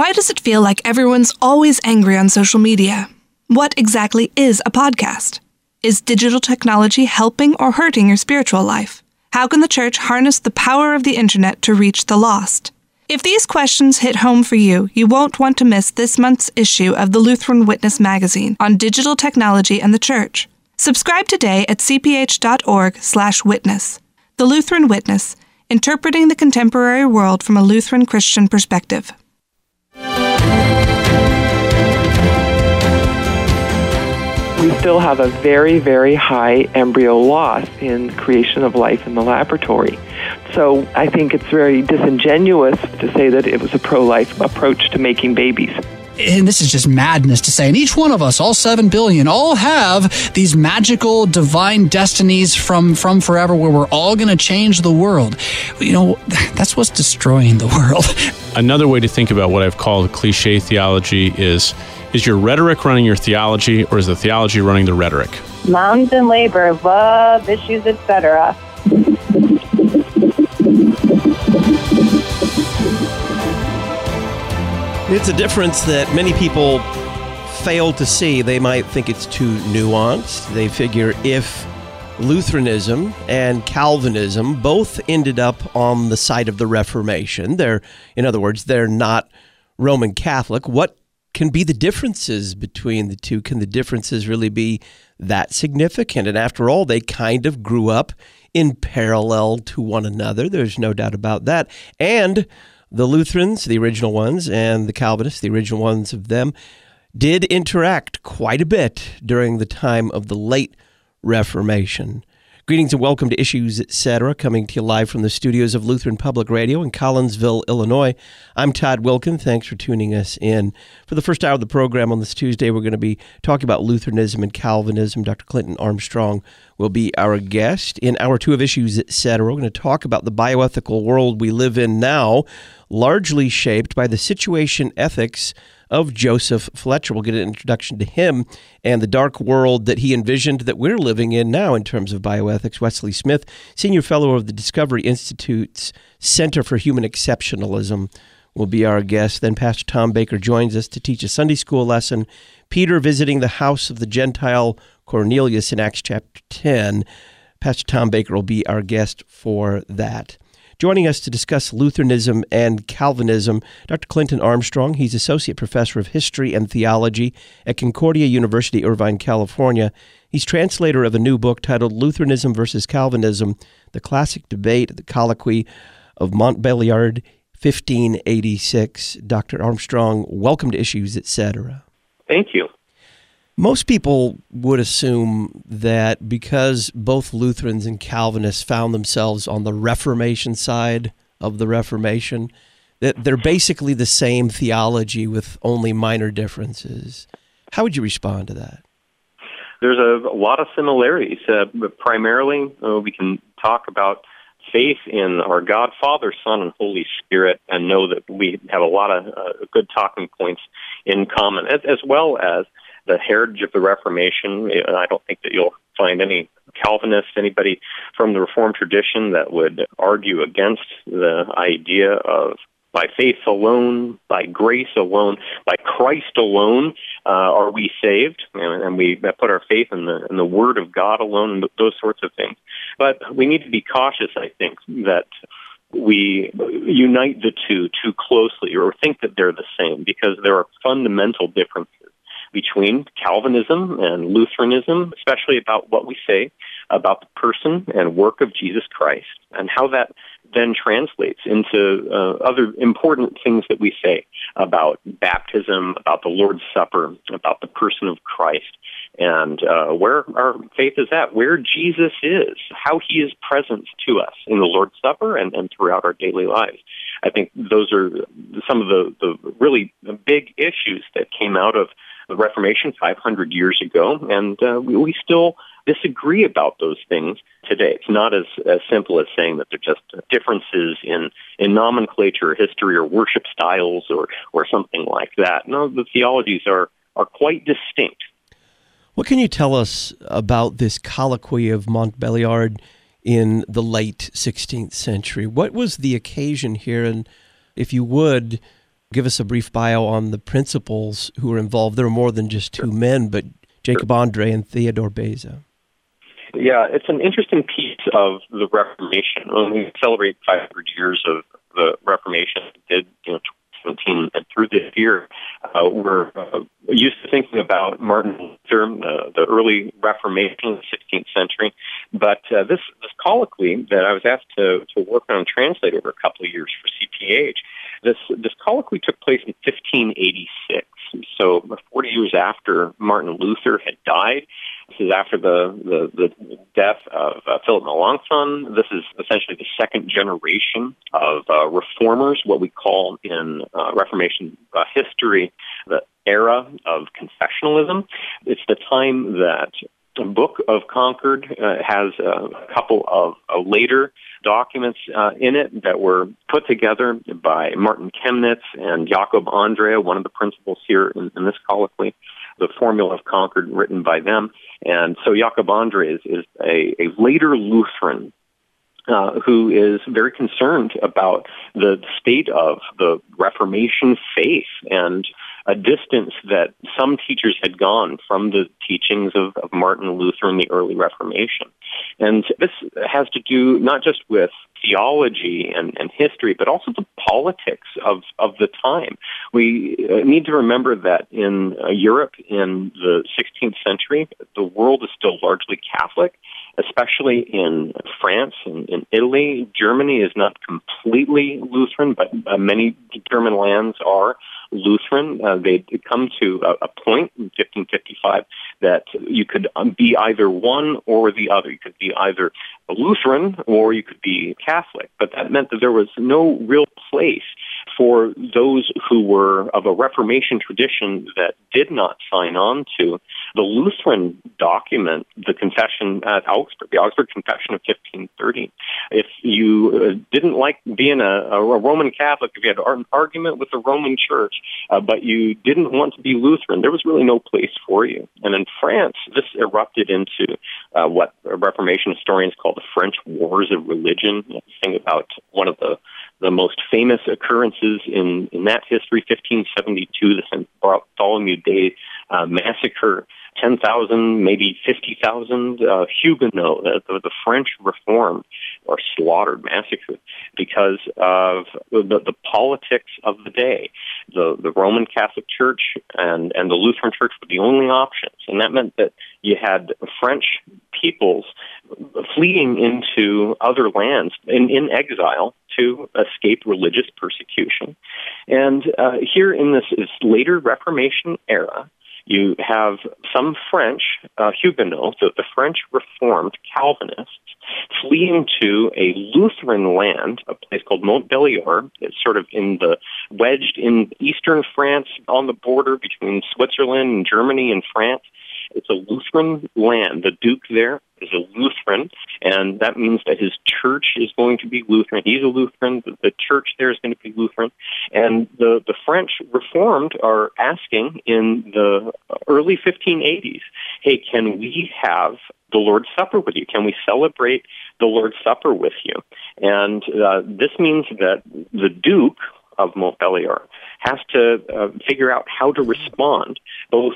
Why does it feel like everyone's always angry on social media? What exactly is a podcast? Is digital technology helping or hurting your spiritual life? How can the church harness the power of the internet to reach the lost? If these questions hit home for you, you won't want to miss this month's issue of the Lutheran Witness magazine on digital technology and the church. Subscribe today at cph.org/witness. The Lutheran Witness, interpreting the contemporary world from a Lutheran Christian perspective. We still have a very, very high embryo loss in creation of life in the laboratory. So I think it's very disingenuous to say that it was a pro-life approach to making babies. And this is just madness to say. And each one of us, all 7 billion, all have these magical divine destinies from forever where we're all going to change the world. You know, that's what's destroying the world. Another way to think about what I've called cliche theology is your rhetoric running your theology, or is the theology running the rhetoric? Moms in labor, love issues, etc. It's a difference that many people fail to see. They might think it's too nuanced. They figure if Lutheranism and Calvinism both ended up on the side of the Reformation, in other words, they're not Roman Catholic, what can be the differences between the two? Can the differences really be that significant? And after all, they kind of grew up in parallel to one another. There's no doubt about that. And the Lutherans, the original ones, and the Calvinists, the original ones of them, did interact quite a bit during the time of the late Reformation. Greetings and welcome to Issues, Etc., coming to you live from the studios of Lutheran Public Radio in Collinsville, Illinois. I'm Todd Wilkin. Thanks for tuning us in. For the first hour of the program on this Tuesday, we're going to be talking about Lutheranism and Calvinism. Dr. Clinton Armstrong will be our guest. In Hour 2 of Issues, Etc., we're going to talk about the bioethical world we live in now, largely shaped by the situation ethics of Joseph Fletcher. We'll get an introduction to him and the dark world that he envisioned that we're living in now in terms of bioethics. Wesley Smith, Senior Fellow of the Discovery Institute's Center for Human Exceptionalism, will be our guest. Then Pastor Tom Baker joins us to teach a Sunday school lesson. Peter visiting the house of the Gentile Cornelius in Acts chapter 10. Pastor Tom Baker will be our guest for that. Joining us to discuss Lutheranism and Calvinism, Dr. Clinton Armstrong. He's Associate Professor of History and Theology at Concordia University, Irvine, California. He's translator of a new book titled Lutheranism versus Calvinism, The Classic Debate, the Colloquy of Montbéliard, 1586. Dr. Armstrong, welcome to Issues, Etc. Thank you. Most people would assume that because both Lutherans and Calvinists found themselves on the Reformation side of the Reformation, that they're basically the same theology with only minor differences. How would you respond to that? There's a lot of similarities. Primarily, we can talk about faith in our God, Father, Son, and Holy Spirit, and know that we have a lot of good talking points in common, as well as the heritage of the Reformation. I don't think that you'll find any Calvinists, anybody from the Reformed tradition that would argue against the idea of by faith alone, by grace alone, by Christ alone, are we saved, and we put our faith in the Word of God alone, and those sorts of things. But we need to be cautious, I think, that we unite the two too closely or think that they're the same, because there are fundamental differences between Calvinism and Lutheranism, especially about what we say about the person and work of Jesus Christ, and how that then translates into other important things that we say about baptism, about the Lord's Supper, about the person of Christ, and where our faith is at, where Jesus is, how he is present to us in the Lord's Supper and throughout our daily lives. I think those are some of the really big issues that came out of the Reformation 500 years ago, and we still disagree about those things today. It's not as simple as saying that they're just differences in nomenclature, history, or worship styles, or something like that. No, the theologies are quite distinct. What can you tell us about this colloquy of Montbéliard in the late 16th century? What was the occasion here? And if you would, give us a brief bio on the principals who were involved. There were more than just two men, but Jacob Andre and Theodore Beza. Yeah, it's an interesting piece of the Reformation. When we celebrate 500 years of the Reformation, it did 2017, and through this year, we're used to thinking about Martin Luther, the early Reformation in the 16th century. But this colloquy that I was asked to work on and translate over a couple of years for CPH, this colloquy took place in 1586. So 40 years after Martin Luther had died. This is after the death of Philip Melanchthon. This is essentially the second generation of reformers, what we call in Reformation history the era of confessionalism. It's the time that the Book of Concord has a couple of later documents in it that were put together by Martin Chemnitz and Jacob Andre, one of the principals here in this colloquy. The Formula of Concord written by them. And so Jacob Andre is a later Lutheran who is very concerned about the state of the Reformation faith and a distance that some teachers had gone from the teachings of Martin Luther in the early Reformation. And this has to do not just with theology and history, but also the politics of the time. We need to remember that in Europe in the 16th century, the world is still largely Catholic, especially in France and in Italy. Germany is not completely Lutheran, but many German lands are Lutheran. They come to a point in 1555 that you could be either one or the other. You could be either a Lutheran or you could be Catholic. But that meant that there was no real place for those who were of a Reformation tradition that did not sign on to the Lutheran document, the Confession at Augsburg, the Augsburg Confession of 1530. If you didn't like being a Roman Catholic, if you had an argument with the Roman Church, but you didn't want to be Lutheran, there was really no place for you. And in France, this erupted into what Reformation historians call the French Wars of Religion. Think about one of the most famous occurrences in that history, 1572, the St. Bartholomew Day massacre. 10,000, maybe 50,000 Huguenots, the French Reformed, are slaughtered, massacred, because of the politics of the day. The Roman Catholic Church and the Lutheran Church were the only options, and that meant that you had French peoples fleeing into other lands in exile to escape religious persecution. And here in this later Reformation era, you have some French Huguenots, the French Reformed Calvinists, fleeing to a Lutheran land, a place called Montbéliard. It's sort of wedged in eastern France on the border between Switzerland and Germany and France. It's a Lutheran land. The Duke there is a Lutheran, and that means that his church is going to be Lutheran. He's a Lutheran. The church there is going to be Lutheran. And the French Reformed are asking in the early 1580s, hey, can we have the Lord's Supper with you? Can we celebrate the Lord's Supper with you? And this means that the Duke of Montbéliard has to figure out how to respond, both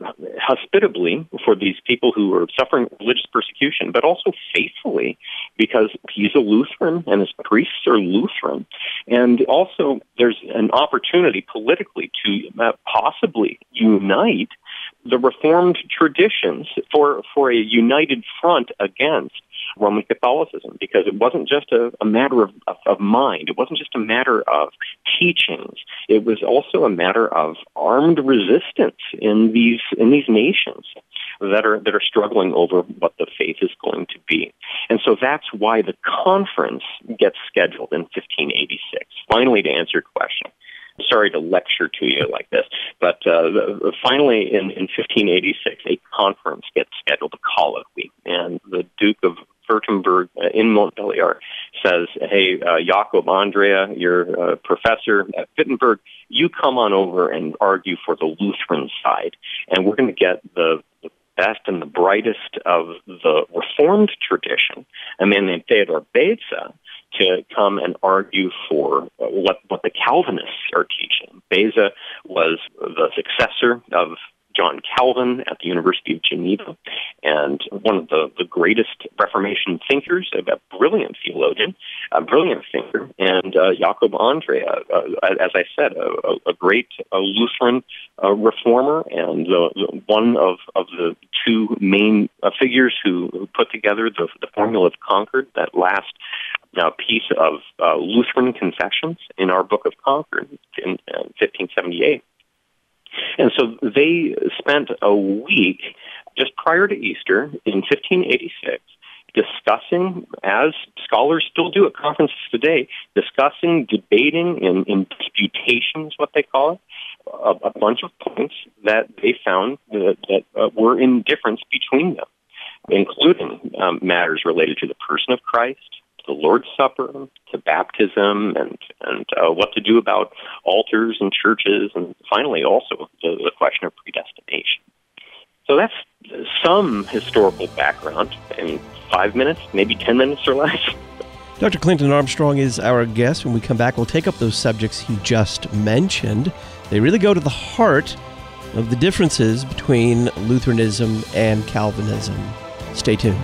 hospitably for these people who are suffering religious persecution, but also faithfully because he's a Lutheran and his priests are Lutheran. And also there's an opportunity politically to possibly unite the Reformed traditions for a united front against Roman Catholicism, because it wasn't just a matter of mind. It wasn't just a matter of teachings. It was also a matter of armed resistance in these nations that are struggling over what the faith is going to be. And so that's why the conference gets scheduled in 1586. Finally, to answer your question, sorry to lecture to you like this, but finally in 1586, a conference gets scheduled, a colloquy, and the Duke of Württemberg in Montbéliard says, hey, Jacob Andrea, you're a professor at Wittenberg, you come on over and argue for the Lutheran side, and we're going to get the best and the brightest of the Reformed tradition, a man named Theodore Beza, to come and argue for what the Calvinists are teaching. Beza was the successor of John Calvin at the University of Geneva, and one of the greatest Reformation thinkers, a brilliant theologian, a brilliant thinker, and Jacob Andre, as I said, a great Lutheran reformer, and one of the two main figures who put together the Formula of Concord, that last piece of Lutheran confessions in our Book of Concord in 1578. And so they spent a week just prior to Easter in 1586 discussing, as scholars still do at conferences today, discussing, debating in disputations, what they call it, a bunch of points that they found that were in difference between them, including matters related to the person of Christ, the Lord's Supper, to baptism, and what to do about altars and churches, and finally also the question of predestination. So that's some historical background in 5 minutes, maybe 10 minutes or less. Dr. Clinton Armstrong is our guest. When we come back, we'll take up those subjects he just mentioned. They really go to the heart of the differences between Lutheranism and Calvinism. Stay tuned.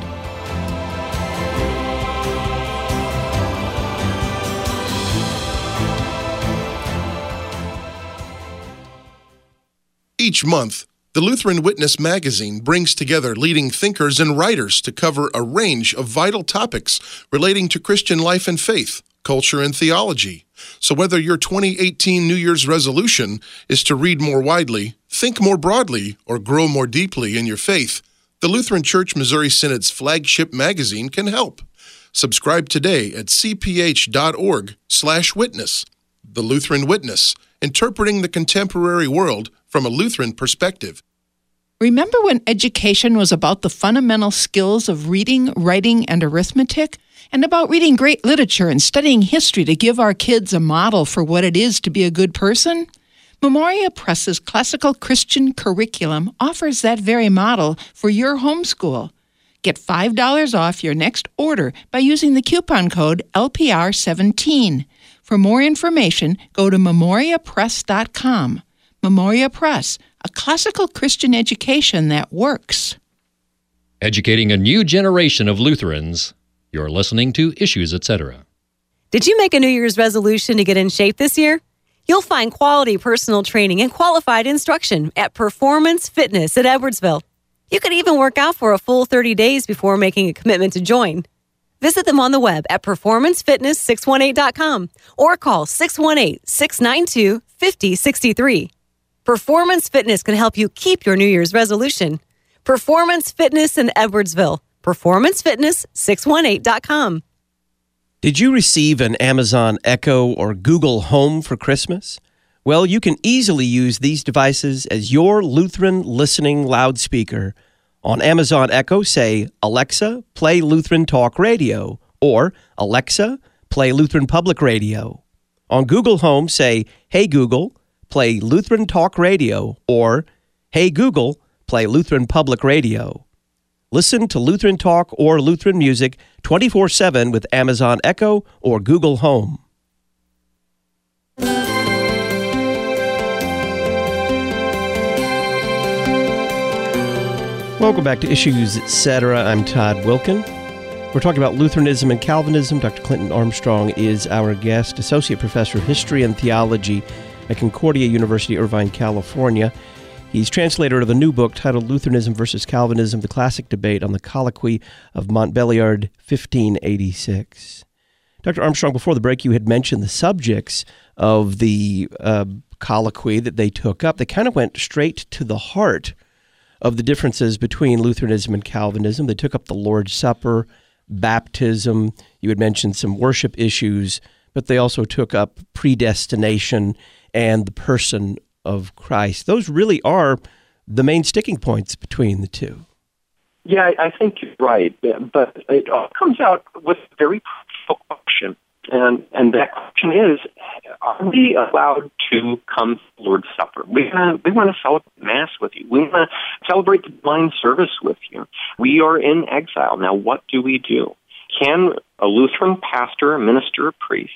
Each month, the Lutheran Witness magazine brings together leading thinkers and writers to cover a range of vital topics relating to Christian life and faith, culture, and theology. So whether your 2018 New Year's resolution is to read more widely, think more broadly, or grow more deeply in your faith, the Lutheran Church Missouri Synod's flagship magazine can help. Subscribe today at cph.org/witness. The Lutheran Witness, interpreting the contemporary world from a Lutheran perspective. Remember when education was about the fundamental skills of reading, writing, and arithmetic? And about reading great literature and studying history to give our kids a model for what it is to be a good person? Memoria Press's classical Christian curriculum offers that very model for your homeschool. Get $5 off your next order by using the coupon code LPR17. For more information, go to memoriapress.com. Memoria Press, a classical Christian education that works. Educating a new generation of Lutherans. You're listening to Issues, Etc. Did you make a New Year's resolution to get in shape this year? You'll find quality personal training and qualified instruction at Performance Fitness at Edwardsville. You could even work out for a full 30 days before making a commitment to join. Visit them on the web at performancefitness618.com or call 618-692-5063. Performance Fitness can help you keep your New Year's resolution. Performance Fitness in Edwardsville. performancefitness618.com. Did you receive an Amazon Echo or Google Home for Christmas? Well, you can easily use these devices as your Lutheran listening loudspeaker. On Amazon Echo, say, Alexa, play Lutheran Talk Radio, or Alexa, play Lutheran Public Radio. On Google Home, say, Hey Google, play Lutheran Talk Radio, or Hey Google, play Lutheran Public Radio. Listen to Lutheran Talk or Lutheran music 24/7 with Amazon Echo or Google Home. Welcome back to Issues, Etc. I'm Todd Wilkin. We're talking about Lutheranism and Calvinism. Dr. Clinton Armstrong is our guest, Associate Professor of History and Theology at Concordia University, Irvine, California. He's translator of a new book titled Lutheranism versus Calvinism, The Classic Debate on the Colloquy of Montbéliard, 1586. Dr. Armstrong, before the break, you had mentioned the subjects of the colloquy that they took up. They kind of went straight to the heart of the differences between Lutheranism and Calvinism. They took up the Lord's Supper, baptism. You had mentioned some worship issues, but they also took up predestination and the person of Christ. Those really are the main sticking points between the two. Yeah, I think you're right, but it all comes out with a very practical question, and that question is, are we allowed to come to the Lord's Supper? We want to celebrate Mass with you. We want to celebrate the divine service with you. We are in exile. Now, what do we do? can a Lutheran pastor, a minister, a priest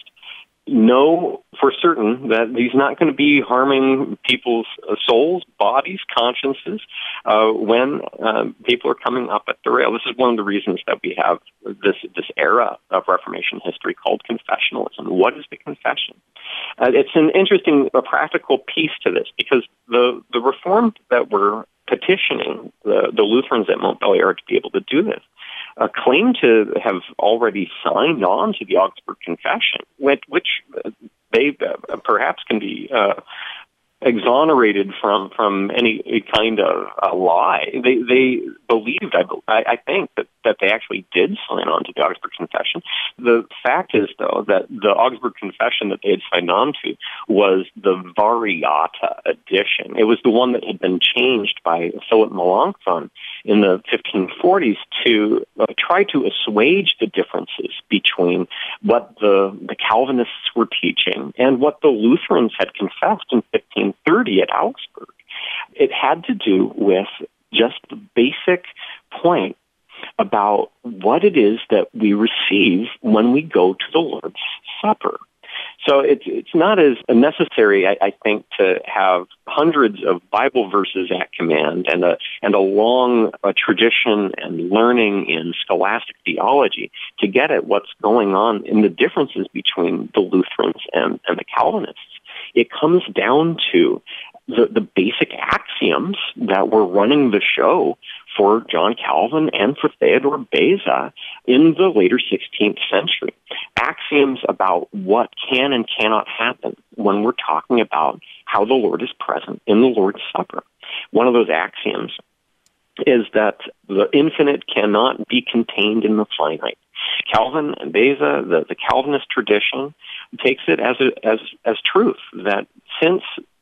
know for certain that he's not going to be harming people's souls, bodies, consciences when people are coming up at the rail? This is one of the reasons that we have this era of Reformation history called confessionalism. What is the confession? It's an interesting practical piece to this, because the Reformed that were petitioning the Lutherans at Montbéliard to be able to do this claim to have already signed on to the Augsburg Confession, which they perhaps can be exonerated from any kind of a lie. They believed, I think, that they actually did sign on to the Augsburg Confession. The fact is, though, that the Augsburg Confession that they had signed on to was the Variata edition. It was the one that had been changed by Philip Melanchthon in the 1540s to try to assuage the differences between what the Calvinists were teaching and what the Lutherans had confessed in 1530 at Augsburg. It had to do with just the basic point about what it is that we receive when we go to the Lord's Supper. So it's not as necessary, I think, to have hundreds of Bible verses at command and a long tradition and learning in scholastic theology to get at what's going on in the differences between the Lutherans and the Calvinists. It comes down to the basic axioms that were running the show for John Calvin and for Theodore Beza in the later 16th century. Axioms about what can and cannot happen when we're talking about how the Lord is present in the Lord's Supper. One of those axioms is that the infinite cannot be contained in the finite. Calvin and Beza, the Calvinist tradition, takes it as truth that since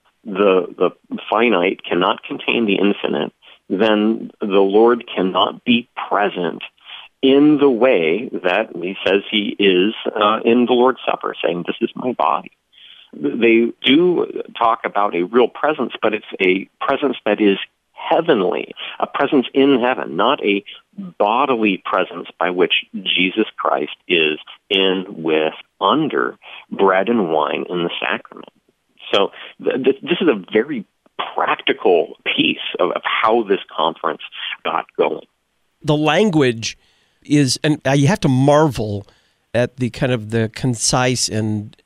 the finite cannot contain the infinite, then the Lord cannot be present in the way that he says he is in the Lord's Supper, saying, "This is my body." They do talk about a real presence, but it's a presence that is heavenly, a presence in heaven, not a bodily presence by which Jesus Christ is in, with, under bread and wine in the sacrament. So this is a very practical piece of how this conference got going. The language is, and you have to marvel at the kind of the concise and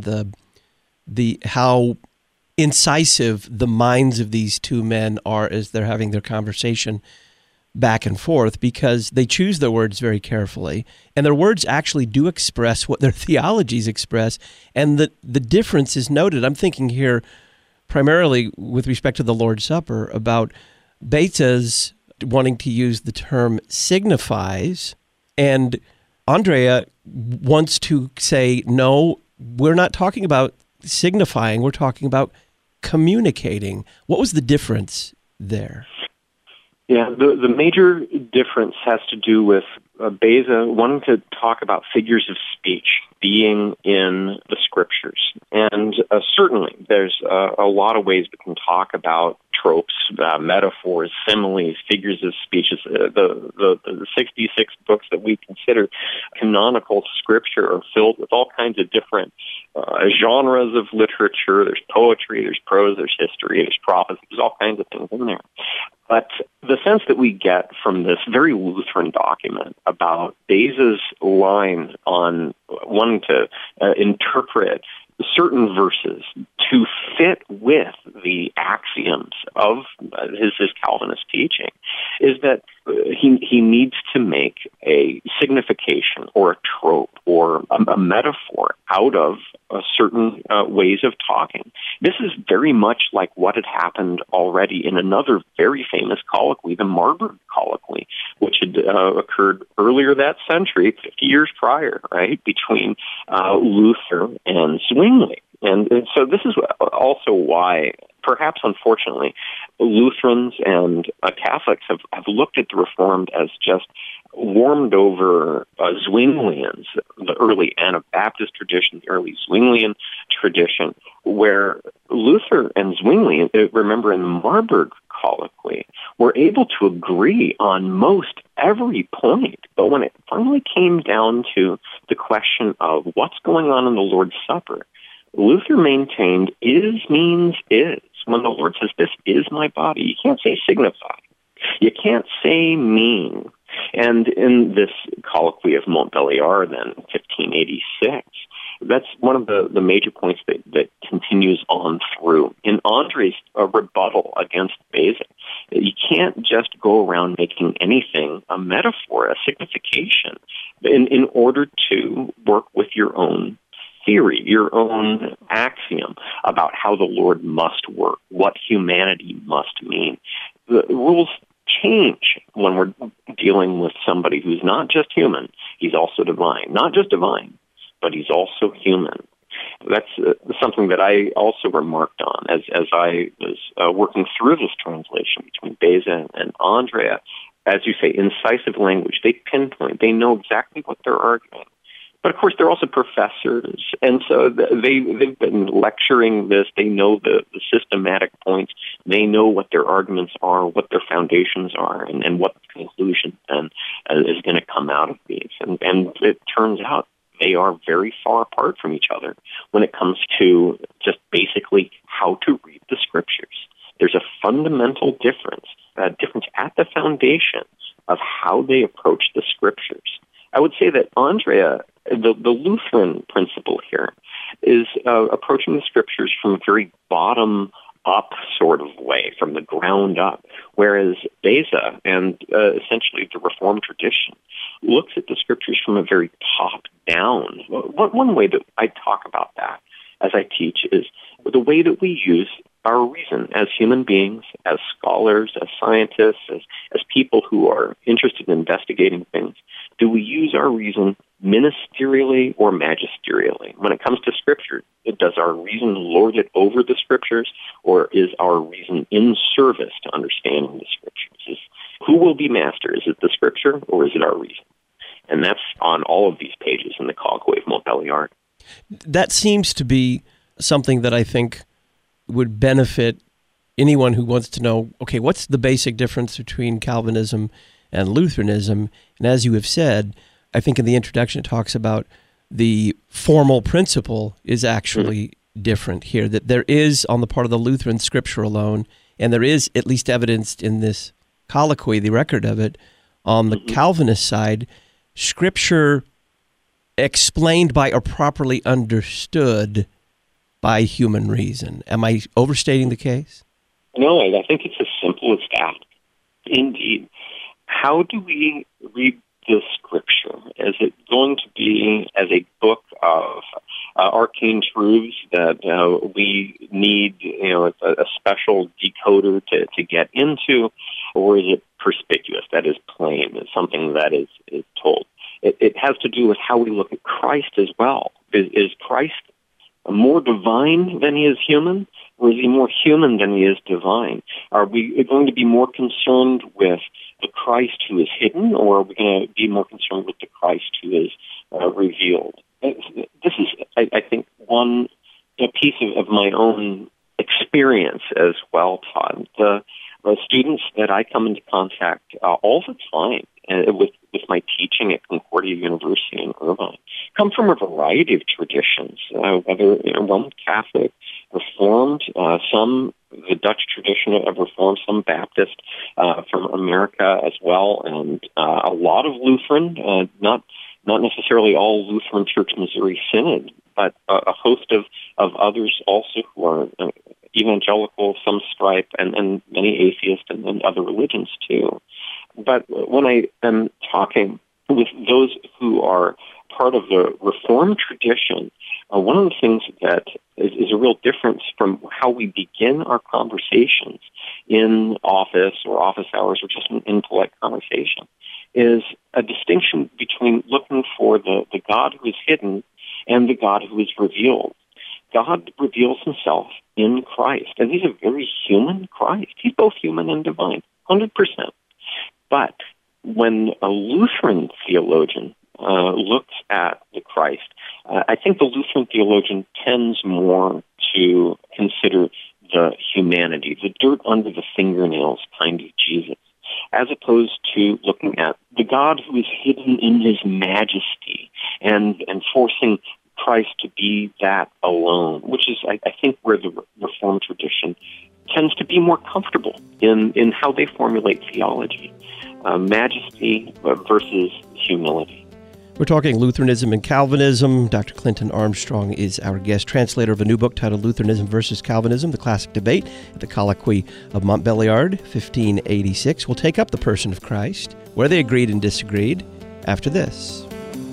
the how incisive the minds of these two men are as they're having their conversation back and forth, because they choose their words very carefully, and their words actually do express what their theologies express, and the difference is noted. I'm thinking here primarily with respect to the Lord's Supper about Beza's wanting to use the term signifies, and Andrea wants to say, no, we're not talking about signifying, we're talking about communicating. What was the difference there? Yeah, the major difference has to do with Beza wanting to talk about figures of speech being in the Scriptures. And certainly there's a lot of ways we can talk about tropes, metaphors, similes, figures of speech. The 66 books that we consider canonical Scripture are filled with all kinds of different genres of literature. There's poetry, there's prose, there's history, there's prophecy, there's all kinds of things in there. But the sense that we get from this very Lutheran document about Beza's line on wanting to interpret certain verses to fit with the axioms of his Calvinist teaching is that he needs to make a signification or a trope or a metaphor out of certain ways of talking. This is very much like what had happened already in another very famous colloquy, the Marburg colloquy, which had occurred earlier that century, 50 years prior, right, between Luther and Zwingli. And so this is also why, perhaps unfortunately, Lutherans and Catholics have looked at the Reformed as just warmed over Zwinglians, the early Anabaptist tradition, the early Zwinglian tradition, where Luther and Zwingli, remember in the Marburg colloquy, were were able to agree on most every point. But when it finally came down to the question of what's going on in the Lord's Supper, Luther maintained is means is. When the Lord says, this is my body, you can't say signify. You can't say mean. And in this colloquy of Montbéliard, then, 1586, that's one of the major points that continues on through. In Andre's rebuttal against Beza, you can't just go around making anything a metaphor, a signification, in order to work with your own theory, your own axiom about how the Lord must work, what humanity must mean. The rules change when we're dealing with somebody who's not just human, he's also divine. Not just divine, but he's also human. That's something that I also remarked on as I was working through this translation between Beza and Andrea. As you say, incisive language. They pinpoint. They know exactly what they're arguing. But of course, they're also professors, and so they've been lecturing this. They know the systematic points. They know what their arguments are, what their foundations are, and what the conclusion then is going to come out of these. And it turns out they are very far apart from each other when it comes to just basically how to read the Scriptures. There's a fundamental difference at the foundation of how they approach the Scriptures. I would say that Andrea, the Lutheran principle here, is approaching the Scriptures from a very bottom-up sort of way, from the ground up, whereas Beza and essentially the Reformed tradition looks at the Scriptures from a very top-down. One way that I talk about that as I teach is the way that we use our reason as human beings, as scholars, as scientists, as people who are interested in investigating things. Do we use our reason ministerially or magisterially? When it comes to Scripture, does our reason lord it over the Scriptures, or is our reason in service to understanding the Scriptures? Who will be master? Is it the Scripture, or is it our reason? And that's on all of these pages in the Colloquy of Montbéliard. That seems to be something that I think would benefit anyone who wants to know, okay, what's the basic difference between Calvinism and Lutheranism? And as you have said, I think in the introduction it talks about the formal principle is actually different here, that there is on the part of the Lutheran Scripture alone, and there is at least evidenced in this colloquy, the record of it, on the Calvinist side, Scripture explained by or properly understood by human reason. Am I overstating the case? No, I think it's as simple as that. Indeed. How do we read the Scripture? Is it going to be as a book of arcane truths that we need, a special decoder to get into, or is it perspicuous? That is plain. It's something that is told. It has to do with how we look at Christ as well. Is Christ more divine than he is human, or is he more human than he is divine? Are we going to be more concerned with the Christ who is hidden, or are we going to be more concerned with the Christ who is revealed? This is, I think, one piece of my own experience as well, Todd. The students that I come into contact all the time with my teaching at Concordia University in Irvine come from a variety of traditions, whether Roman Catholic, Reformed, some the Dutch tradition of Reformed, some Baptist from America as well, and a lot of Lutheran, not necessarily all Lutheran Church Missouri Synod, but a host of others also who are evangelical, some stripe, and many atheists and other religions too. But when I am talking with those who are part of the Reformed tradition, one of the things that is a real difference from how we begin our conversations in office or office hours or just in polite conversation is a distinction between looking for the God who is hidden and the God who is revealed. God reveals himself in Christ, and he's a very human Christ. He's both human and divine, 100%. But when a Lutheran theologian looks at the Christ, I think the Lutheran theologian tends more to consider the humanity, the dirt under the fingernails kind of Jesus. as opposed to looking at the God who is hidden in his majesty and forcing Christ to be that alone, which is, I think, where the Reformed tradition tends to be more comfortable in how they formulate theology. Majesty versus humility. We're talking Lutheranism and Calvinism. Dr. Clinton Armstrong is our guest, translator of a new book titled Lutheranism versus Calvinism, The Classic Debate at the Colloquy of Montbéliard, 1586. We'll take up the person of Christ, where they agreed and disagreed, after this.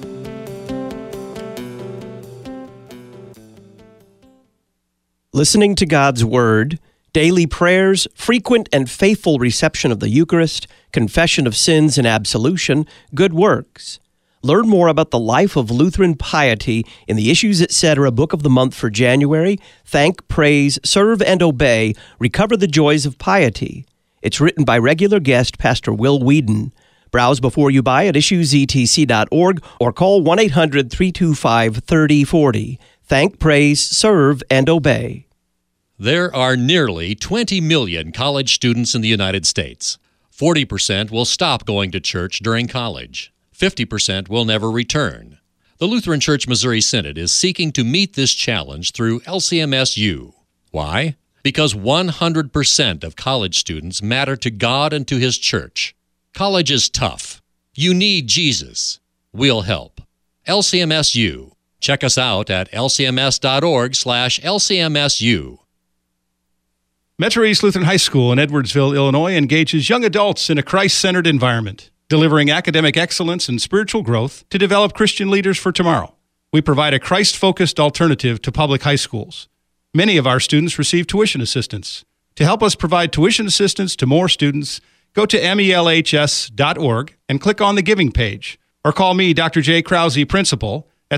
Listening to God's Word, daily prayers, frequent and faithful reception of the Eucharist, confession of sins and absolution, good works. Learn more about the life of Lutheran piety in the Issues Etc. Book of the Month for January. Thank, Praise, Serve, and Obey. Recover the Joys of Piety. It's written by regular guest Pastor Will Whedon. Browse before you buy at issuesetc.org or call 1-800-325-3040. Thank, Praise, Serve, and Obey. There are nearly 20 million college students in the United States. 40% will stop going to church during college. 50% will never return. The Lutheran Church Missouri Synod is seeking to meet this challenge through LCMSU. Why? Because 100% of college students matter to God and to His church. College is tough. You need Jesus. We'll help. LCMSU. Check us out at lcms.org/LCMSU. Metro East Lutheran High School in Edwardsville, Illinois engages young adults in a Christ-centered environment, delivering academic excellence and spiritual growth to develop Christian leaders for tomorrow. We provide a Christ-focused alternative to public high schools. Many of our students receive tuition assistance. To help us provide tuition assistance to more students, go to melhs.org and click on the Giving page, or call me, Dr. J. Krause, Principal, at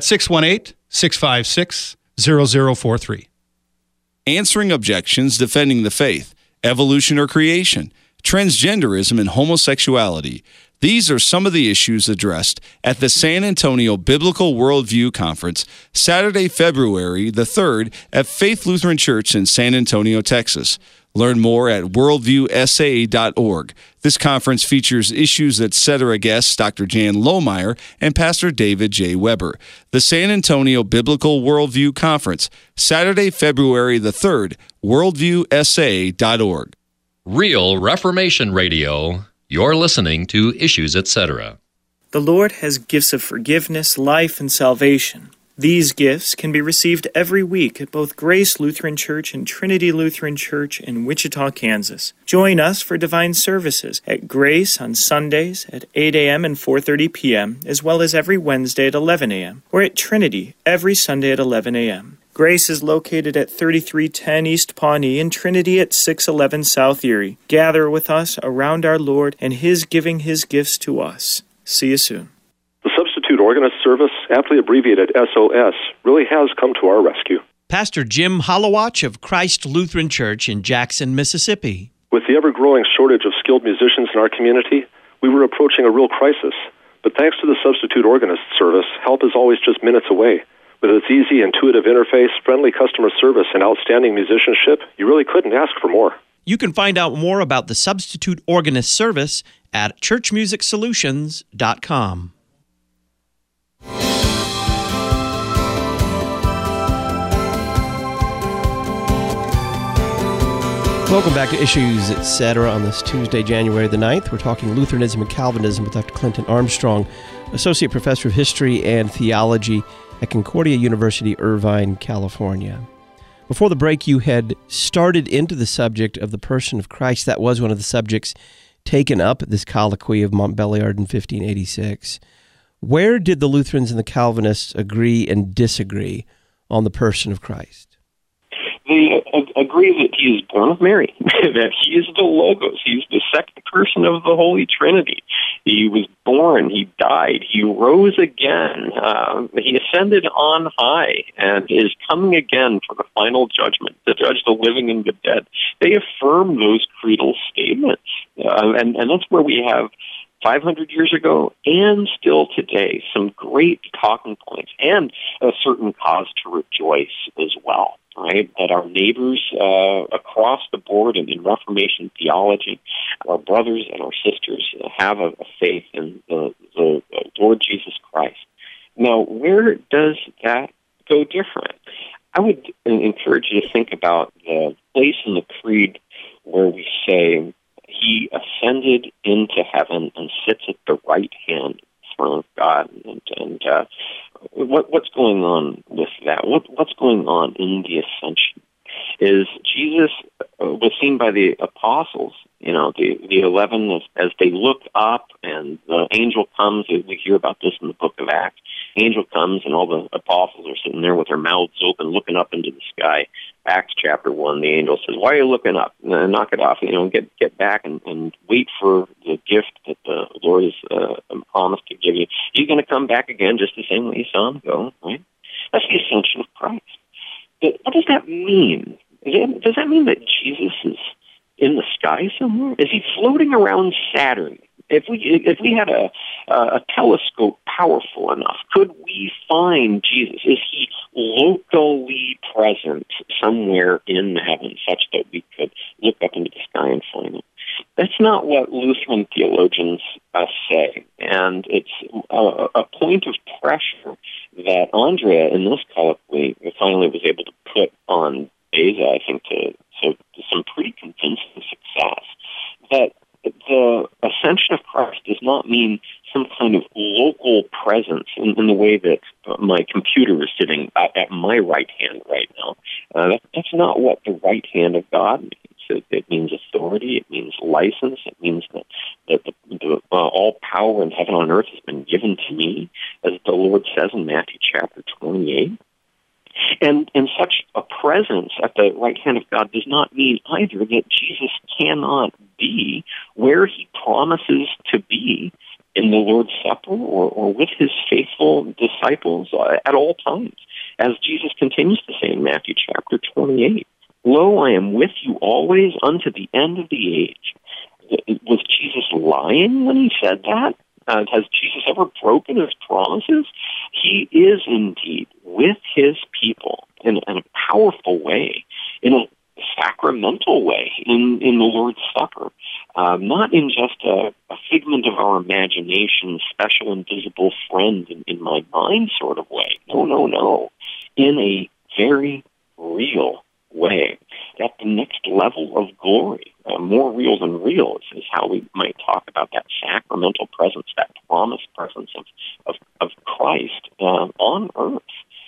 618-656-0043. Answering objections, defending the faith, evolution or creation, transgenderism and homosexuality. These are some of the issues addressed at the San Antonio Biblical Worldview Conference, Saturday, February the 3rd at Faith Lutheran Church in San Antonio, Texas. Learn more at worldviewsa.org. This conference features Issues Etc. guests Dr. Jan Lohmeyer and Pastor David J. Weber. The San Antonio Biblical Worldview Conference, Saturday, February the 3rd, worldviewsa.org. Real Reformation Radio. You're listening to Issues Etc. The Lord has gifts of forgiveness, life, and salvation. These gifts can be received every week at both Grace Lutheran Church and Trinity Lutheran Church in Wichita, Kansas. Join us for divine services at Grace on Sundays at 8 a.m. and 4:30 p.m., as well as every Wednesday at 11 a.m., or at Trinity every Sunday at 11 a.m. Grace is located at 3310 East Pawnee and Trinity at 611 South Erie. Gather with us around our Lord and His giving His gifts to us. See you soon. The Substitute Organist Service, aptly abbreviated SOS, really has come to our rescue. Pastor Jim Hollowatch of Christ Lutheran Church in Jackson, Mississippi. With the ever-growing shortage of skilled musicians in our community, we were approaching a real crisis. But thanks to the Substitute Organist Service, help is always just minutes away. With its easy, intuitive interface, friendly customer service, and outstanding musicianship, you really couldn't ask for more. You can find out more about the Substitute Organist Service at churchmusicsolutions.com. Welcome back to Issues Etc. on this Tuesday, January the 9th. We're talking Lutheranism and Calvinism with Dr. Clinton Armstrong, Associate Professor of History and Theology at Concordia University, Irvine, California. Before the break, you had started into the subject of the person of Christ. That was one of the subjects taken up at this colloquy of Montbéliard in 1586. Where did the Lutherans and the Calvinists agree and disagree on the person of Christ? They agree that he is born of Mary, that he is the Logos, he's the second person of the Holy Trinity. He was born, he died, he rose again, he ascended on high, and is coming again for the final judgment, to judge the living and the dead. They affirm those creedal statements, and that's where we have 500 years ago and still today some great talking points and a certain cause to rejoice as well. right? That our neighbors across the board in Reformation theology, our brothers and our sisters have a faith in the Lord Jesus Christ. Now, where does that go different? I would encourage you to think about the place in the Creed where we say, He ascended into heaven and sits at the right hand throne of God. And what's going on with that? What's going on in the ascension? Is Jesus was seen by the apostles, the 11, as they look up and the angel comes. We hear about this in the book of Acts. Angel comes and all the apostles are sitting there with their mouths open, looking up into the sky. Acts chapter 1, the angel says, "Why are you looking up? Knock it off. Get back and wait for the gift that the Lord has promised to give you. He's going to come back again just the same way you saw him go." Right? That's the ascension of Christ. But what does that mean? Does that mean that Jesus is in the sky somewhere? Is he floating around Saturn? If we had a telescope powerful enough, could we find Jesus? Is he locally present somewhere in heaven such that we could look up into the sky and find him? That's not what Lutheran theologians say, and it's a point of pressure that Andrea, in this colloquy, finally was able to put on Beza, I think, to some pretty convincing success, that the ascension of Christ does not mean some kind of local presence in the way that my computer is sitting at my right hand right now. That's not what the right hand of God means. It means authority. It means license. It means that the all power in heaven and on earth has been given to me, as the Lord says in Matthew chapter 28. And such a presence at the right hand of God does not mean either that Jesus cannot be where he promises to be in the Lord's Supper or with his faithful disciples at all times. As Jesus continues to say in Matthew chapter 28, "Lo, I am with you always unto the end of the age." Was Jesus lying when he said that? Has Jesus ever broken his promises? He is indeed with his people in a powerful way, in a sacramental way in the Lord's Supper, not in just a figment of our imagination, special invisible friend in my mind sort of way. No. In a very real way, at the next level of glory. More real than real is how we might talk about that sacramental presence, that promised presence of Christ on earth.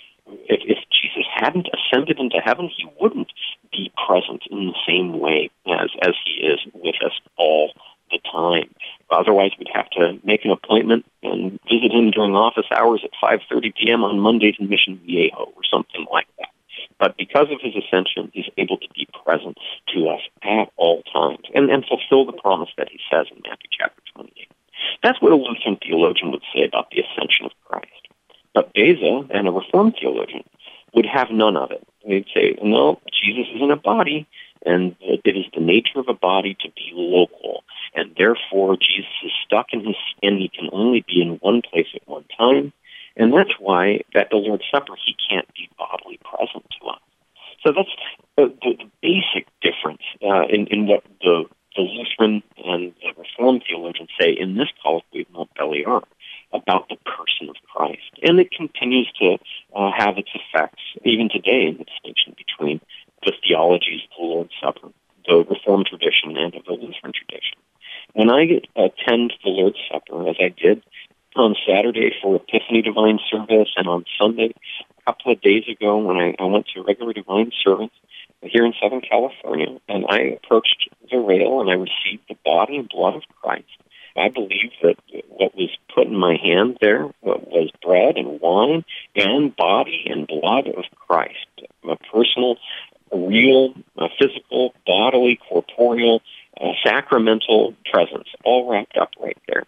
If Jesus hadn't ascended into heaven, he wouldn't be present in the same way as he is with us all the time. Otherwise, we'd have to make an appointment and visit him during office hours at 5:30 p.m. on Mondays in Mission Viejo or something like that. But because of his ascension, he's able to be present to us at all times and fulfill the promise that he says in Matthew chapter 28. That's what a Lutheran theologian would say about the ascension of Christ. But Beza, and a Reformed theologian, would have none of it. They'd say, no, Jesus is in a body, and it is the nature of a body to be local. And therefore, Jesus is stuck in his skin. He can only be in one place at one time. And that's why at the Lord's Supper, he can't be bodily present to us. So that's the basic difference in what the Lutheran and the Reformed theologians say in this colloquy of Mont Bellier about the person of Christ. And it continues to have its effects even today in the distinction between the theologies of the Lord's Supper, the Reformed tradition, and of the Lutheran tradition. When I attend the Lord's Supper, as I did on Saturday for Epiphany Divine Service, and on Sunday, a couple of days ago, when I went to regular Divine Service here in Southern California, and I approached the rail and I received the body and blood of Christ, I believe that what was put in my hand there was bread and wine and body and blood of Christ, a personal, real, physical, bodily, corporeal, sacramental presence, all wrapped up right there.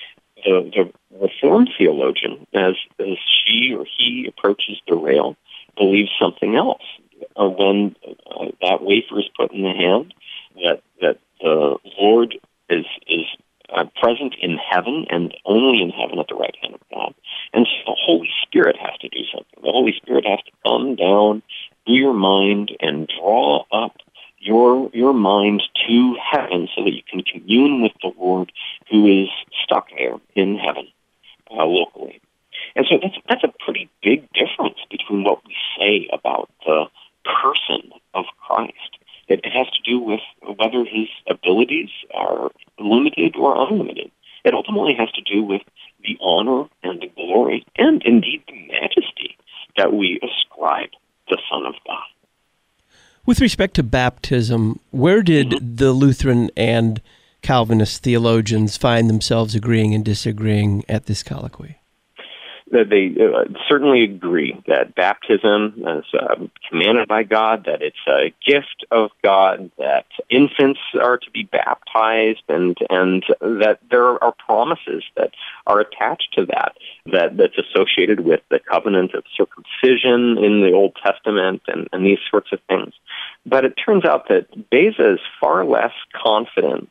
The Reformed theologian, as she or he approaches the rail, believes something else. When that wafer is put in the hand, that the Lord is present in heaven and only in heaven at the right hand of God. And so the Holy Spirit has to do something. The Holy Spirit has to come down through your mind and draw up your mind to heaven so that you can commune with the Lord who is stuck there in heaven locally. And so that's a pretty big difference between what we say about the person of Christ. It has to do with whether his abilities are limited or unlimited. It ultimately has to do with the honor and the glory and indeed the majesty that we ascribe the Son of God. With respect to baptism, where did the Lutheran and Calvinist theologians find themselves agreeing and disagreeing at this colloquy? They certainly agree that baptism is commanded by God, that it's a gift of God, that infants are to be baptized, and that there are promises that are attached to that's associated with the covenant of circumcision in the Old Testament and these sorts of things. But it turns out that Beza is far less confident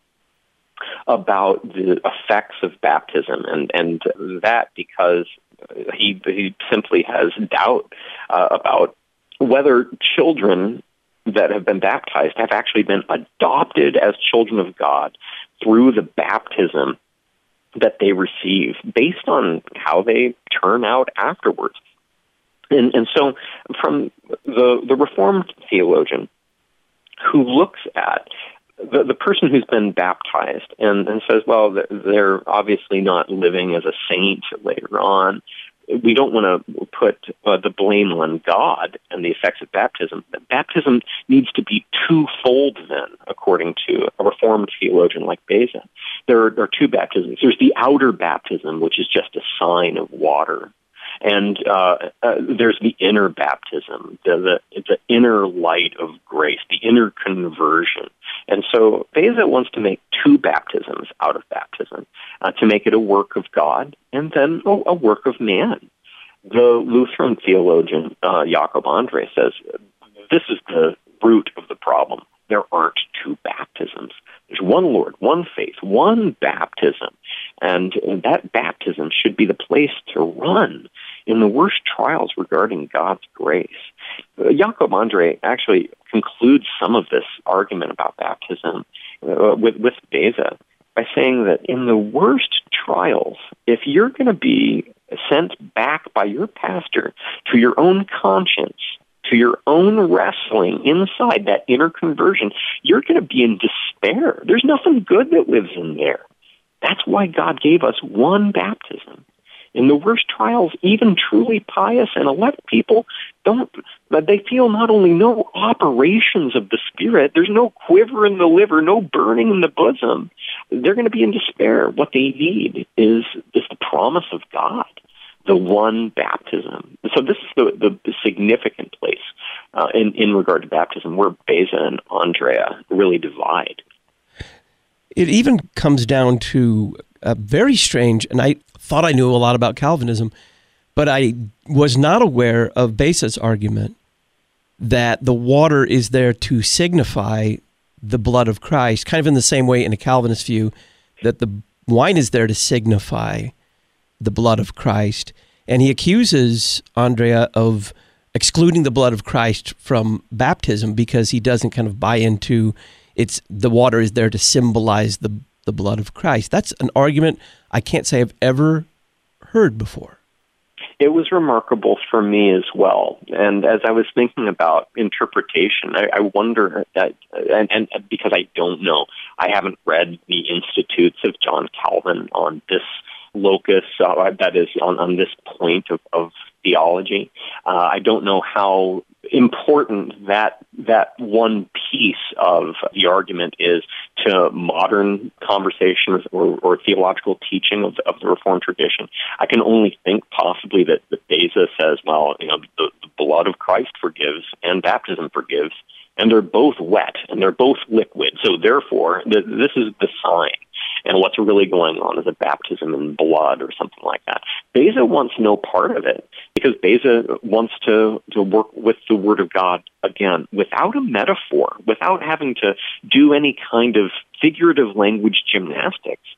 about the effects of baptism, and that because he simply has doubt about whether children that have been baptized have actually been adopted as children of God through the baptism that they receive based on how they turn out afterwards. And so from the Reformed theologian who looks at the person who's been baptized and says, well, they're obviously not living as a saint later on. We don't want to put the blame on God and the effects of baptism. Baptism needs to be twofold then, according to a Reformed theologian like Beza. There are two baptisms. There's the outer baptism, which is just a sign of water. And there's the inner baptism, the inner light of grace, the inner conversion. And so Beza wants to make two baptisms out of baptism, to make it a work of God and then a work of man. The Lutheran theologian Jakob Andre says this is the root of the problem. There aren't two baptisms. There's one Lord, one faith, one baptism. And that baptism should be the place to run in the worst trials regarding God's grace. Jakob Andre actually concludes some of this argument about baptism with Beza by saying that in the worst trials, if you're going to be sent back by your pastor to your own conscience, to your own wrestling inside that inner conversion, you're going to be in despair. There's nothing good that lives in there. That's why God gave us one baptism. In the worst trials, even truly pious and elect people they feel not only no operations of the Spirit, there's no quiver in the liver, no burning in the bosom. They're going to be in despair. What they need is the promise of God, the one baptism. So this is the significant place in regard to baptism where Beza and Andrea really divide. It even comes down to a very strange, and I thought I knew a lot about Calvinism, but I was not aware of Beza's argument that the water is there to signify the blood of Christ, kind of in the same way in a Calvinist view that the wine is there to signify the blood of Christ. And he accuses Andrea of excluding the blood of Christ from baptism because he doesn't kind of buy into the water is there to symbolize the blood of Christ. That's an argument I can't say I've ever heard before. It was remarkable for me as well. And as I was thinking about interpretation, I wonder, and because I don't know, I haven't read the Institutes of John Calvin on this locus, that is, on this point of theology. I don't know how important that one piece of the argument is to modern conversations or theological teaching of the Reformed tradition. I can only think possibly that Beza says, well, the blood of Christ forgives and baptism forgives, and they're both wet and they're both liquid. So therefore, this is the sign. And what's really going on is a baptism in blood or something like that. Beza wants no part of it because Beza wants to work with the Word of God, again, without a metaphor, without having to do any kind of figurative language gymnastics.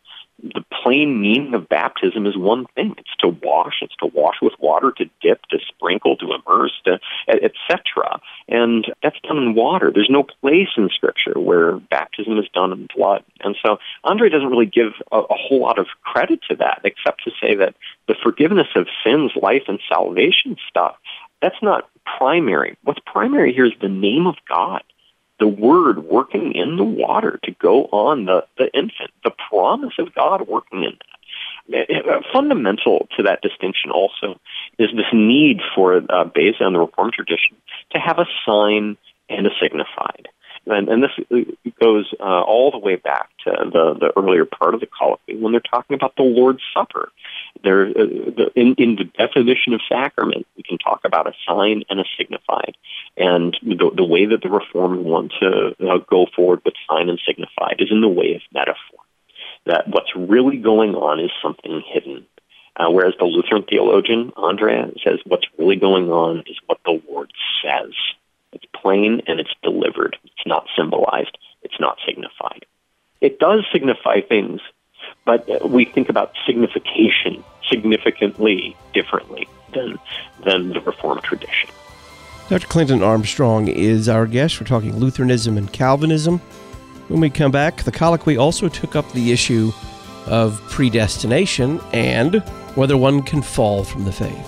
the plain meaning of baptism is one thing. It's to wash. It's to wash with water, to dip, to sprinkle, to immerse, etc. And that's done in water. There's no place in Scripture where baptism is done in blood. And so Andre doesn't really give a whole lot of credit to that, except to say that the forgiveness of sins, life, and salvation stuff, that's not primary. What's primary here is the name of God, the Word working in the water to go on the infant, the promise of God working in that. Fundamental to that distinction also is this need for Beza and the Reformed tradition to have a sign and a signified. And this goes all the way back to the earlier part of the colloquy when they're talking about the Lord's Supper. In the definition of sacrament, we can talk about a sign and a signified. And the way that the Reformed want to go forward with sign and signified is in the way of metaphor. That what's really going on is something hidden. Whereas the Lutheran theologian, Andrea, says what's really going on is what the Lord says. It's plain and it's delivered. It's not symbolized. It's not signified. It does signify things, but we think about signification significantly differently than the Reformed tradition. Dr. Clinton Armstrong is our guest. We're talking Lutheranism and Calvinism. When we come back, the colloquy also took up the issue of predestination and whether one can fall from the faith.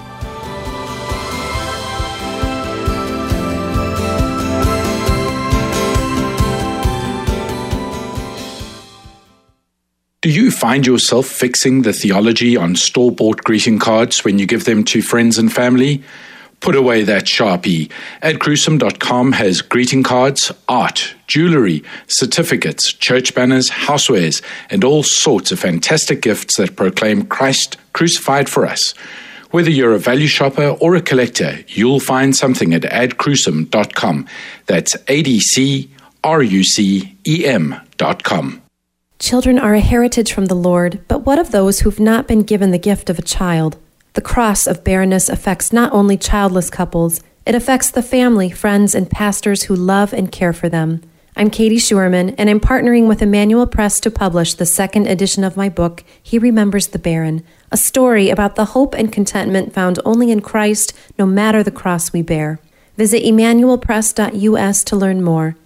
Do you find yourself fixing the theology on store-bought greeting cards when you give them to friends and family? Put away that Sharpie. AdCrucem.com has greeting cards, art, jewelry, certificates, church banners, housewares, and all sorts of fantastic gifts that proclaim Christ crucified for us. Whether you're a value shopper or a collector, you'll find something at AdCrucem.com. That's AdCrucem.com. Children are a heritage from the Lord, but what of those who've not been given the gift of a child? The cross of barrenness affects not only childless couples, it affects the family, friends, and pastors who love and care for them. I'm Katie Schurman, and I'm partnering with Emmanuel Press to publish the second edition of my book, He Remembers the Barren, a story about the hope and contentment found only in Christ, no matter the cross we bear. Visit emmanuelpress.us to learn more.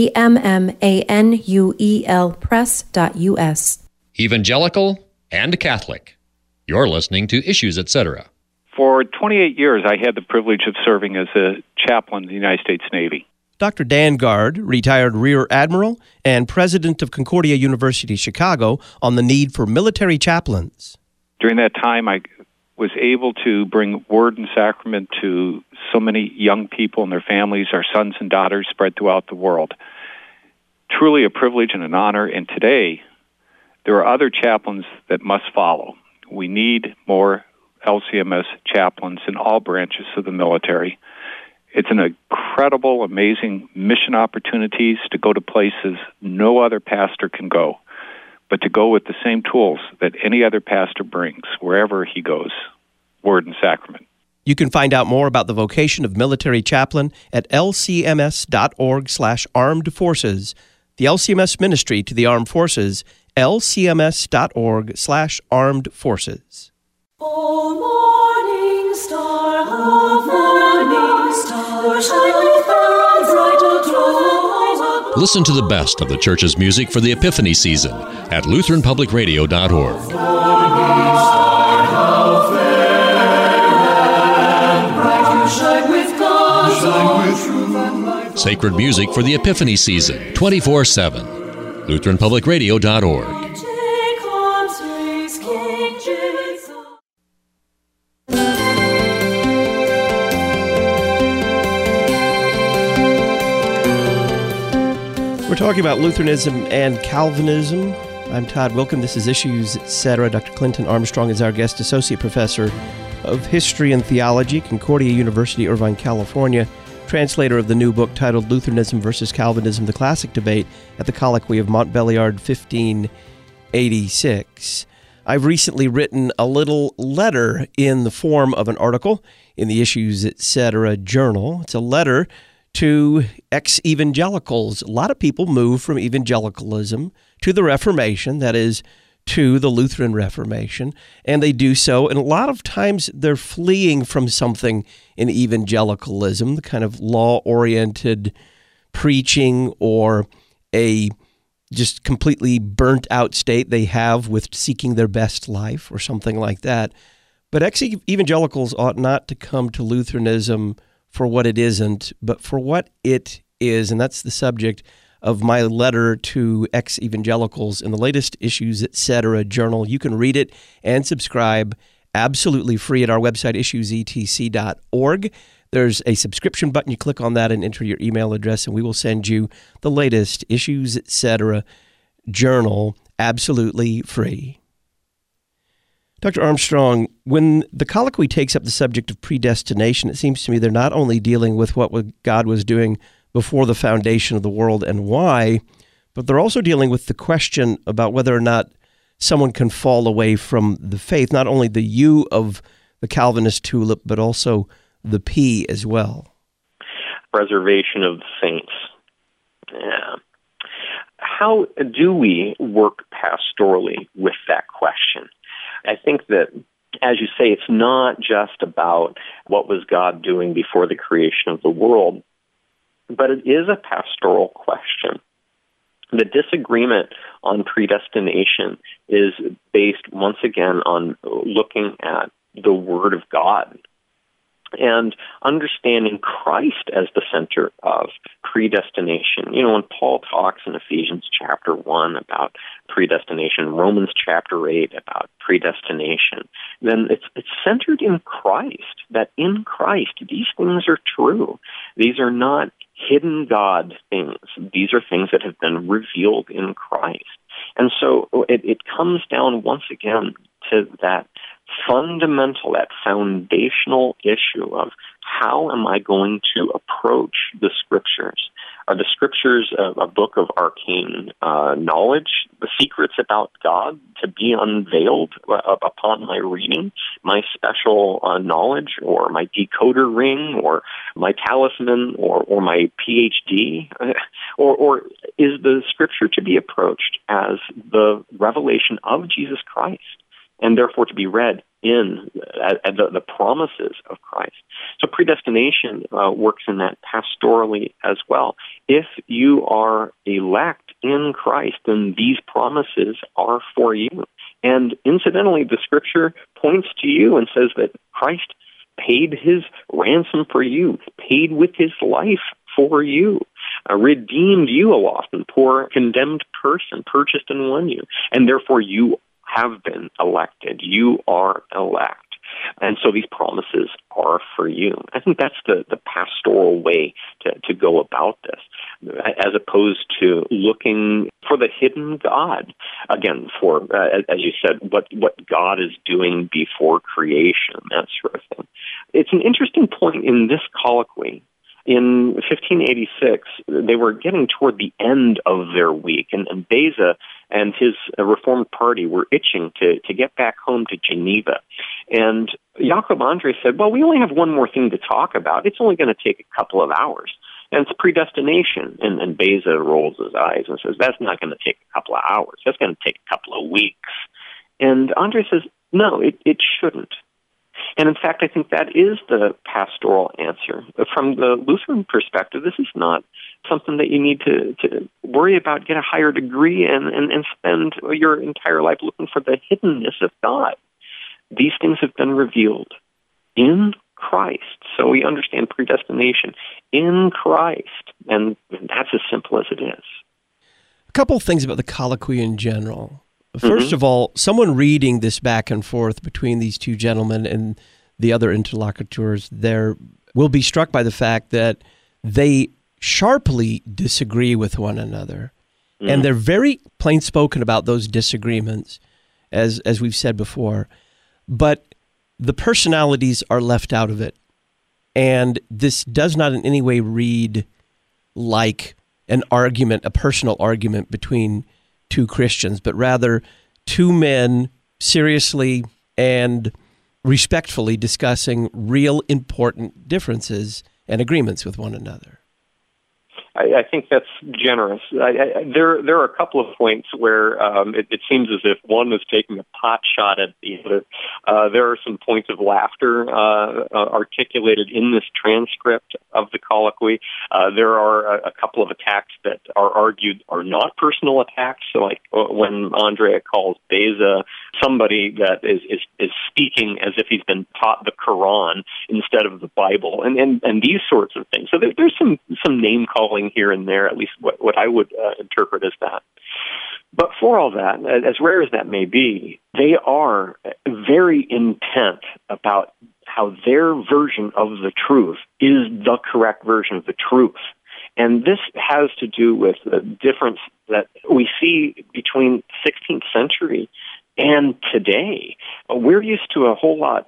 EMMANUEL press.us. Evangelical and Catholic. You're listening to Issues, Etc. For 28 years, I had the privilege of serving as a chaplain in the United States Navy. Dr. Dan Guard, retired Rear Admiral and president of Concordia University, Chicago, on the need for military chaplains. During that time, I was able to bring word and sacrament to so many young people and their families, our sons and daughters spread throughout the world. Truly a privilege and an honor, and today there are other chaplains that must follow. We need more LCMS chaplains in all branches of the military. It's an incredible, amazing mission opportunities to go to places no other pastor can go, but to go with the same tools that any other pastor brings wherever he goes, word and sacrament. You can find out more about the vocation of military chaplain at lcms.org/armed forces. The LCMS ministry to the armed forces, lcms.org/armed forces. O morning star, shine bright across. Listen to the best of the church's music for the Epiphany season at LutheranPublicRadio.org. Sacred music for the Epiphany season, 24/7. LutheranPublicRadio.org. We're talking about Lutheranism and Calvinism. I'm Todd Wilkin. This is Issues, Etc. Dr. Clinton Armstrong is our guest, Associate Professor of History and Theology, Concordia University, Irvine, California, translator of the new book titled Lutheranism versus Calvinism, The Classic Debate at the Colloquy of Montbéliard, 1586. I've recently written a little letter in the form of an article in the Issues, Etc. journal. It's a letter to ex-evangelicals. A lot of people move from evangelicalism to the Reformation, that is, to the Lutheran Reformation, and they do so, and a lot of times they're fleeing from something in evangelicalism, the kind of law-oriented preaching or a just completely burnt-out state they have with seeking their best life or something like that. But ex-evangelicals ought not to come to Lutheranism for what it isn't, but for what it is, and that's the subject of my letter to ex-evangelicals in the latest Issues Etc. journal. You can read it and subscribe absolutely free at our website, issuesetc.org. There's a subscription button. You click on that and enter your email address, and we will send you the latest Issues Etc. journal absolutely free. Dr. Armstrong, when the colloquy takes up the subject of predestination, it seems to me they're not only dealing with what God was doing before the foundation of the world and why, but they're also dealing with the question about whether or not someone can fall away from the faith, not only the U of the Calvinist tulip, but also the P as well. Preservation of the saints. Yeah. How do we work pastorally with that question? I think that, as you say, it's not just about what was God doing before the creation of the world, but it is a pastoral question. The disagreement on predestination is based, once again, on looking at the Word of God and understanding Christ as the center of predestination. You know, when Paul talks in Ephesians chapter 1 about predestination, Romans chapter 8 about predestination, then it's centered in Christ, that in Christ these things are true. These are not hidden God things. These are things that have been revealed in Christ. And so it comes down once again to that fundamental, that foundational issue of how am I going to approach the Scriptures? Are the Scriptures a book of arcane knowledge, the secrets about God to be unveiled upon my reading, my special knowledge, or my decoder ring, or my talisman, or my PhD? Or is the Scripture to be approached as the revelation of Jesus Christ, and therefore to be read in the promises of Christ? So predestination works in that pastorally as well. If you are elect in Christ, then these promises are for you. And incidentally, the Scripture points to you and says that Christ paid his ransom for you, paid with his life for you, redeemed you, a lost and poor, condemned person, purchased and won you, and therefore you have been elected. You are elect. And so these promises are for you. I think that's the pastoral way to go about this, as opposed to looking for the hidden God. Again, for, as you said, what God is doing before creation, that sort of thing. It's an interesting point in this colloquy. In 1586, they were getting toward the end of their week, and Beza and his Reformed Party were itching to get back home to Geneva. And Jacob André said, well, we only have one more thing to talk about. It's only going to take a couple of hours. And it's predestination. And Beza rolls his eyes and says, that's not going to take a couple of hours. That's going to take a couple of weeks. And André says, no, it shouldn't. And in fact, I think that is the pastoral answer. From the Lutheran perspective, this is not something that you need to worry about, get a higher degree, and spend your entire life looking for the hiddenness of God. These things have been revealed in Christ. So we understand predestination in Christ, and that's as simple as it is. A couple of things about the colloquy in general. First of all, someone reading this back and forth between these two gentlemen and the other interlocutors there will be struck by the fact that they sharply disagree with one another. And they're very plain-spoken about those disagreements, as we've said before. But the personalities are left out of it. And this does not in any way read like an argument, a personal argument between two Christians, but rather two men seriously and respectfully discussing real important differences and agreements with one another. I think that's generous. There are a couple of points where it seems as if one is taking a pot shot at the other. There are some points of laughter articulated in this transcript of the colloquy. There are a couple of attacks that are argued are not personal attacks. So, like when Andrea calls Beza somebody that is speaking as if he's been taught the Quran instead of the Bible, and these sorts of things. So there's some name calling here and there, at least what I would interpret as that. But for all that, as rare as that may be, they are very intent about how their version of the truth is the correct version of the truth. And this has to do with the difference that we see between 16th century and today. We're used to a whole lot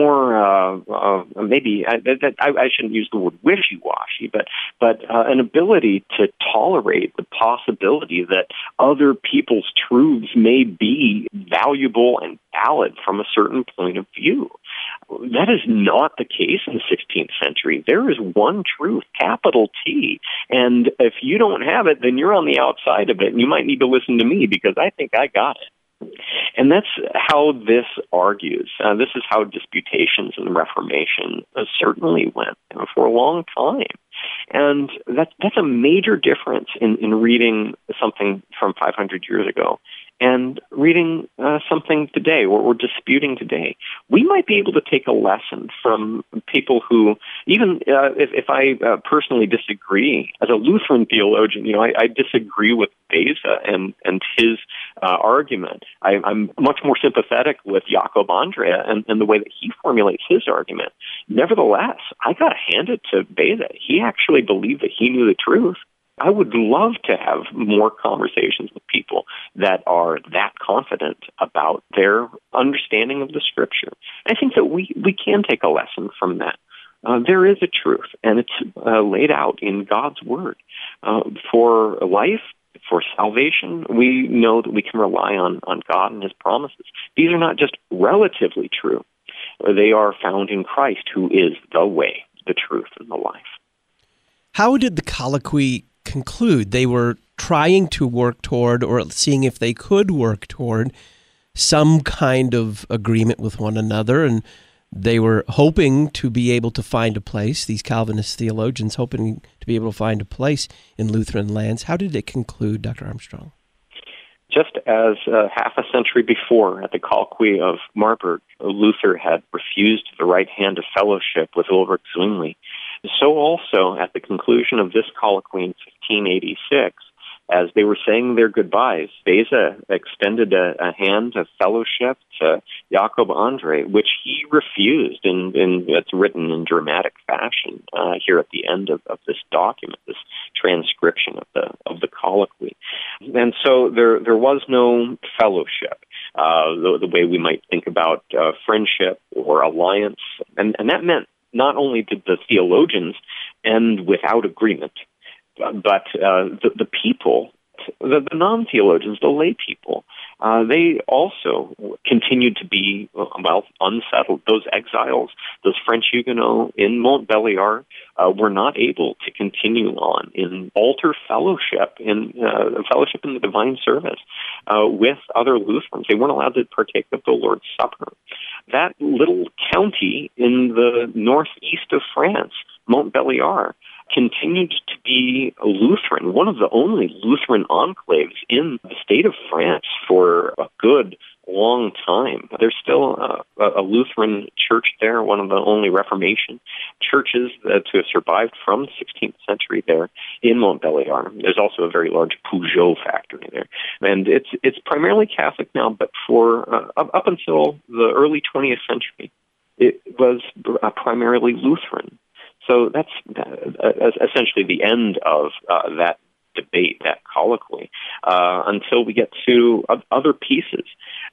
more, maybe, I shouldn't use the word wishy-washy, but an ability to tolerate the possibility that other people's truths may be valuable and valid from a certain point of view. That is not the case in the 16th century. There is one truth, capital T, and if you don't have it, then you're on the outside of it, and you might need to listen to me because I think I got it. And that's how this argues. This is how disputations in the Reformation certainly went for a long time. And that's a major difference in reading something from 500 years ago and reading something today, or we're disputing today. We might be able to take a lesson from people who, even if I personally disagree, as a Lutheran theologian, I disagree with Beza and his argument. I'm much more sympathetic with Jacob Andrea and the way that he formulates his argument. Nevertheless, I got to hand it to Beza. He actually believed that he knew the truth. I would love to have more conversations with people that are that confident about their understanding of the Scripture. I think that we can take a lesson from that. There is a truth, and it's laid out in God's Word. For life, for salvation, we know that we can rely on God and His promises. These are not just relatively true. They are found in Christ, who is the way, the truth, and the life. How did the colloquy conclude? They were trying to work toward, or seeing if they could work toward, some kind of agreement with one another, and they were hoping to be able to find a place, these Calvinist theologians hoping to be able to find a place in Lutheran lands. How did it conclude, Dr. Armstrong? Just as half a century before, at the colloquy of Marburg, Luther had refused the right hand of fellowship with Ulrich Zwingli, so also at the conclusion of this colloquy in 1586, as they were saying their goodbyes, Beza extended a hand of fellowship to Jacob Andre, which he refused, and it's written in dramatic fashion here at the end of this document, this transcription of the colloquy. And so there was no fellowship, the way we might think about friendship or alliance, and that meant not only did the theologians end without agreement, but the people, the non-theologians, the lay people, they also continued to be, unsettled. Those exiles, those French Huguenots in Montbéliard, were not able to continue on in altar fellowship, in the divine service with other Lutherans. They weren't allowed to partake of the Lord's Supper. That little county in the northeast of France, Montbéliard, continued to be a Lutheran, one of the only Lutheran enclaves in the state of France for a good long time. There's still a Lutheran church there, one of the only Reformation churches to have survived from the 16th century there in Montbéliard. There's also a very large Peugeot factory there. And it's primarily Catholic now, but for up until the early 20th century, it was primarily Lutheran. So that's essentially the end of that debate, that colloquy, until we get to other pieces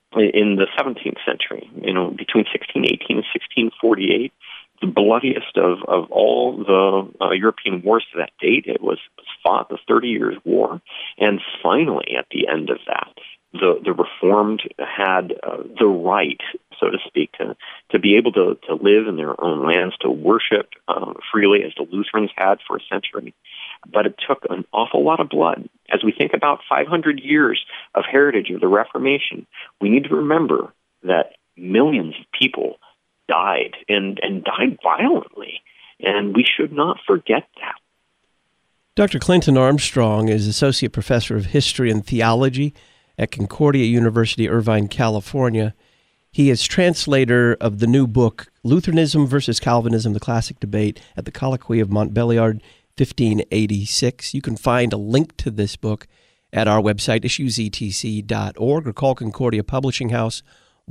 in the 17th century, between 1618 and 1648. The bloodiest of all the European wars to that date. It was fought, the 30 Years' War. And finally, at the end of that, the Reformed had the right, so to speak, to be able to live in their own lands, to worship freely as the Lutherans had for a century. but it took an awful lot of blood. As we think about 500 years of heritage of the Reformation, we need to remember that millions of people died and died violently, and we should not forget that. Dr. Clinton Armstrong is Associate Professor of History and Theology at Concordia University, Irvine, California. He is translator of the new book, Lutheranism versus Calvinism, the Classic Debate at the Colloquy of Montbéliard, 1586. You can find a link to this book at our website, issuesetc.org, or call Concordia Publishing House,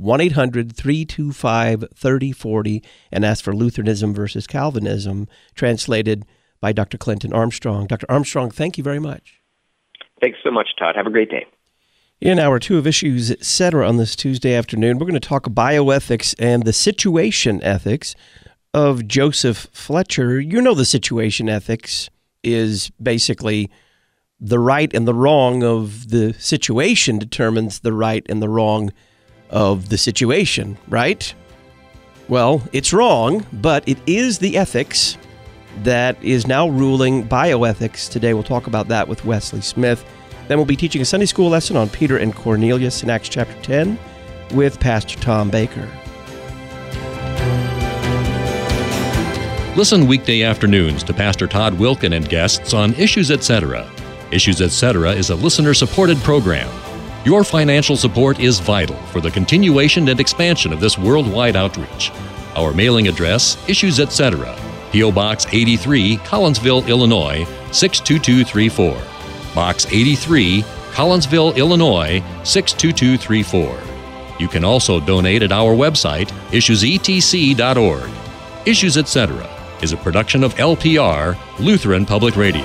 1-800-325-3040, and ask for Lutheranism versus Calvinism, translated by Dr. Clinton Armstrong. Dr. Armstrong, thank you very much. Thanks so much, Todd. Have a great day. In hour 2 of Issues, Etc. on this Tuesday afternoon, we're going to talk bioethics and the situation ethics of Joseph Fletcher. You know, the situation ethics is basically the right and the wrong of the situation determines the right and the wrong of the situation, right? Well, it's wrong, but it is the ethics that is now ruling bioethics. Today we'll talk about that with Wesley Smith. Then we'll be teaching a Sunday school lesson on Peter and Cornelius in Acts chapter 10 with Pastor Tom Baker. Listen weekday afternoons to Pastor Todd Wilken and guests on Issues Etc. Issues Etc. is a listener-supported program. Your financial support is vital for the continuation and expansion of this worldwide outreach. Our mailing address, Issues Etc., P.O. Box 83, Collinsville, Illinois, 62234. Box 83, Collinsville, Illinois, 62234. You can also donate at our website, issuesetc.org. Issues Etc. is a production of LPR, Lutheran Public Radio.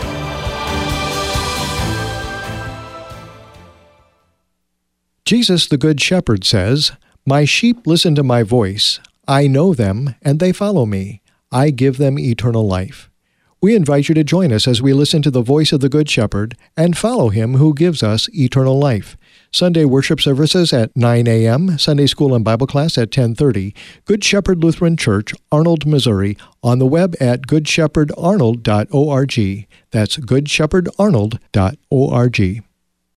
Jesus, the Good Shepherd, says, "My sheep listen to my voice. I know them, and they follow me. I give them eternal life." We invite you to join us as we listen to the voice of the Good Shepherd and follow him who gives us eternal life. Sunday worship services at 9 a.m., Sunday school and Bible class at 10:30, Good Shepherd Lutheran Church, Arnold, Missouri, on the web at goodshepherdarnold.org. That's goodshepherdarnold.org.